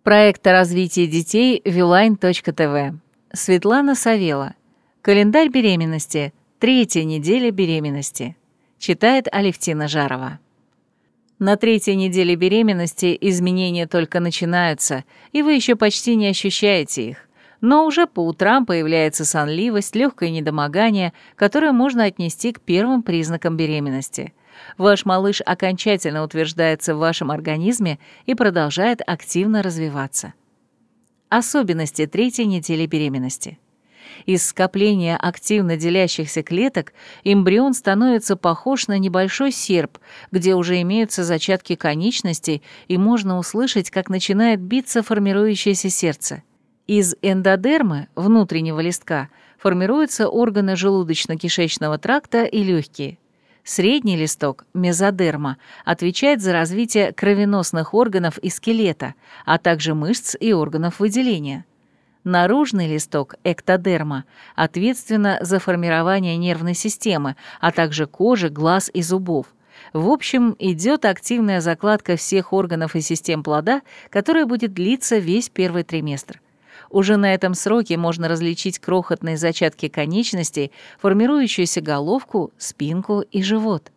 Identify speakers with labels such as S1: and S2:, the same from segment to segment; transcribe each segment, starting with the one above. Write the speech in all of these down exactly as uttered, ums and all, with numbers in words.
S1: Проект о развитии детей вилайн точка тэ вэ. Светлана Савела. Календарь беременности. Третья неделя беременности. Читает Алевтина Жарова. На третьей неделе беременности изменения только начинаются, и вы еще почти не ощущаете их. Но уже по утрам появляется сонливость, легкое недомогание, которое можно отнести к первым признакам беременности. Ваш малыш окончательно утверждается в вашем организме и продолжает активно развиваться. Особенности третьей недели беременности. Из скопления активно делящихся клеток эмбрион становится похож на небольшой серп, где уже имеются зачатки конечностей, и можно услышать, как начинает биться формирующееся сердце. Из эндодермы, внутреннего листка, формируются органы желудочно-кишечного тракта и легкие. Средний листок, мезодерма, отвечает за развитие кровеносных органов и скелета, а также мышц и органов выделения. Наружный листок, эктодерма, ответственна за формирование нервной системы, а также кожи, глаз и зубов. В общем, идет активная закладка всех органов и систем плода, которая будет длиться весь первый триместр. Уже на этом сроке можно различить крохотные зачатки конечностей, формирующуюся головку, спинку и живот.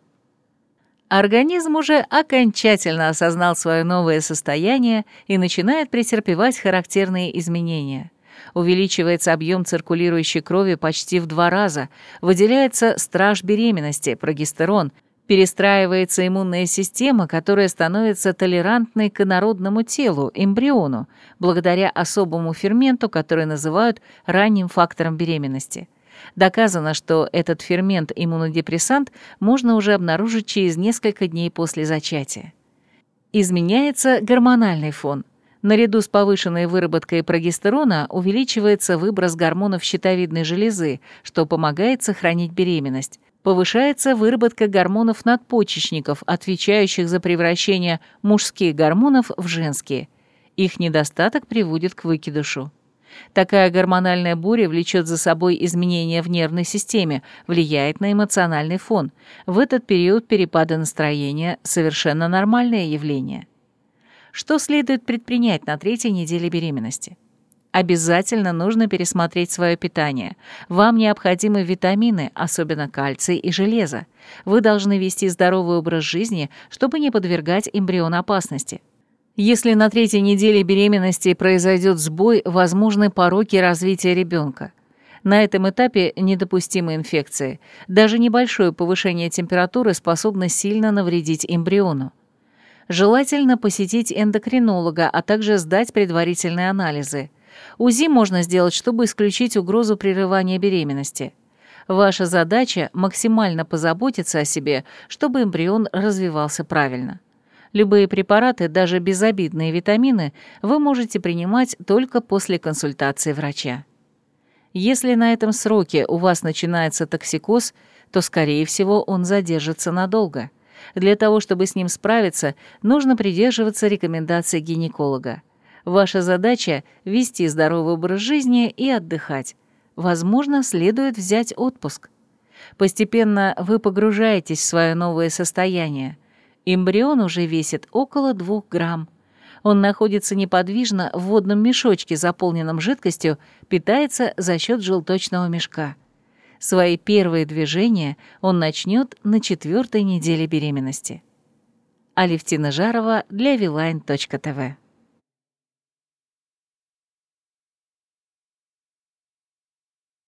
S1: Организм уже окончательно осознал свое новое состояние и начинает претерпевать характерные изменения. Увеличивается объем циркулирующей крови почти в два раза, выделяется страж беременности, прогестерон, перестраивается иммунная система, которая становится толерантной к инородному телу, эмбриону, благодаря особому ферменту, который называют ранним фактором беременности. Доказано, что этот фермент-иммунодепрессант можно уже обнаружить через несколько дней после зачатия. Изменяется гормональный фон. Наряду с повышенной выработкой прогестерона увеличивается выброс гормонов щитовидной железы, что помогает сохранить беременность. Повышается выработка гормонов надпочечников, отвечающих за превращение мужских гормонов в женские. Их недостаток приводит к выкидышу. Такая гормональная буря влечет за собой изменения в нервной системе, влияет на эмоциональный фон. В этот период перепады настроения – совершенно нормальное явление. Что следует предпринять на третьей неделе беременности? Обязательно нужно пересмотреть свое питание. Вам необходимы витамины, особенно кальций и железо. Вы должны вести здоровый образ жизни, чтобы не подвергать эмбрион опасности. Если на третьей неделе беременности произойдет сбой, возможны пороки развития ребенка. На этом этапе недопустимы инфекции. Даже небольшое повышение температуры способно сильно навредить эмбриону. Желательно посетить эндокринолога, а также сдать предварительные анализы. УЗИ можно сделать, чтобы исключить угрозу прерывания беременности. Ваша задача – максимально позаботиться о себе, чтобы эмбрион развивался правильно. Любые препараты, даже безобидные витамины, вы можете принимать только после консультации врача. Если на этом сроке у вас начинается токсикоз, то, скорее всего, он задержится надолго. Для того, чтобы с ним справиться, нужно придерживаться рекомендаций гинеколога. Ваша задача – вести здоровый образ жизни и отдыхать. Возможно, следует взять отпуск. Постепенно вы погружаетесь в свое новое состояние. Эмбрион уже весит около двух грамм. Он находится неподвижно в водном мешочке, заполненном жидкостью, питается за счет желточного мешка. Свои первые движения он начнет на четвертой неделе беременности. Алевтина Жарова для вилайн точка тэ вэ.